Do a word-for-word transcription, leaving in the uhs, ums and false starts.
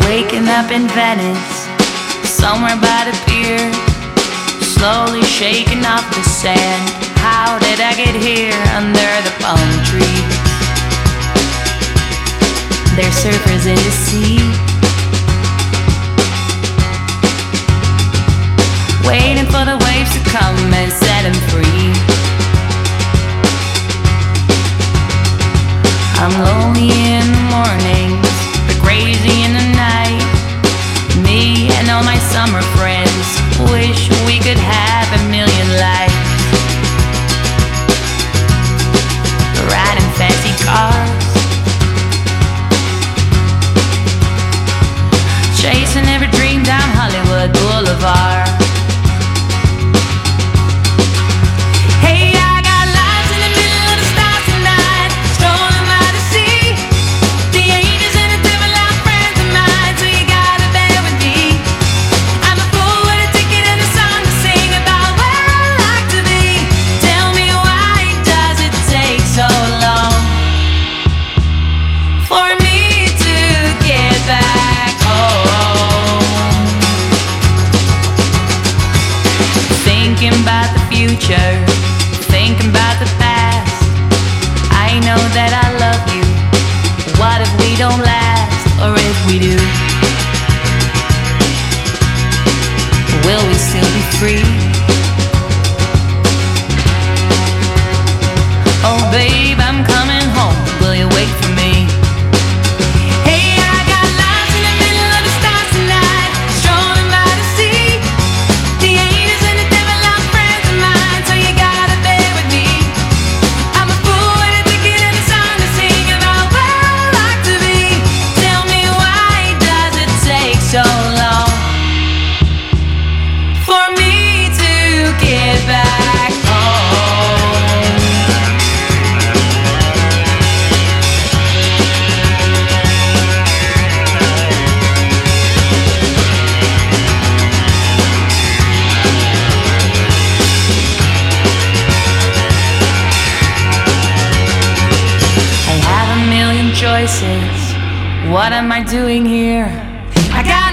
Waking up in Venice, somewhere by the pier, slowly shaking off the sand. How did I get here under the palm trees? There's surfers in the sea, waiting for the waves to come and set them free. I'm lonely in the mornings, but crazy in the night. Me and all my summer friends wish we could have a million lives. Riding fancy cars, chasing every dream down Hollywood Boulevard. Hey, I got lives in the middle of the stars tonight, strolling by the sea. The angels and the devil are friends of mine, so you gotta bear with me. I'm a fool with a ticket and a song to sing about where I like to be. Tell me, why does it take so long for me to get back home? Thinking about the future, thinking about the past. I know that I love you. What if we don't last? Or if we do, will we still be free? Oh babe, I'm coming home. Will you wait for me? Hey, I got lives in the middle of the stars tonight, strolling by the sea. The angels and the devil are friends of mine, so you gotta bear with me. I'm a fool with a ticket and a song to sing about where I like to be. Tell me, why does it take so long for me to get back home? I have a million choices. What am I doing here? I got